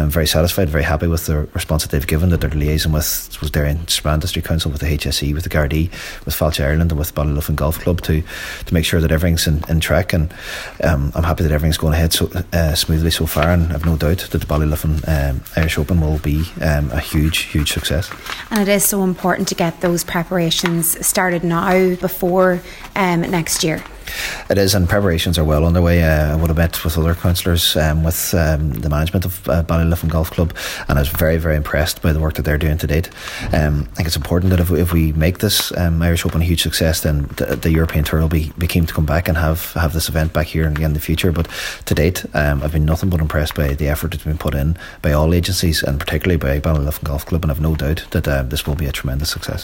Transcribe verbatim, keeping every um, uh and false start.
um, very satisfied, very happy with the response that they've given, that they're liaising with was Derry and Strand District Council, with the H S E, with the Gardaí, with Falcha Ireland and with Ballyliffin Golf Club to to make sure that everything's in, in track. And um, I'm happy that everything's going ahead so uh, smoothly so far, and I've no doubt that the Ballyliffin um, Irish Open will be um, a huge, huge success. And it is so important to get those preparations started now before um, next year. It is, and preparations are well underway. Uh, I would have met with other councillors, um, with um, the management of uh, Ballyliffin Golf Club, and I was very, very impressed by the work that they're doing to date. Um, I think it's important that if we, if we make this um, Irish Open a huge success, then the, the European Tour will be, be keen to come back and have, have this event back here again in the future. But to date, um, I've been nothing but impressed by the effort that's been put in by all agencies, and particularly by Ballyliffin Golf Club, and I've no doubt that uh, this will be a tremendous success.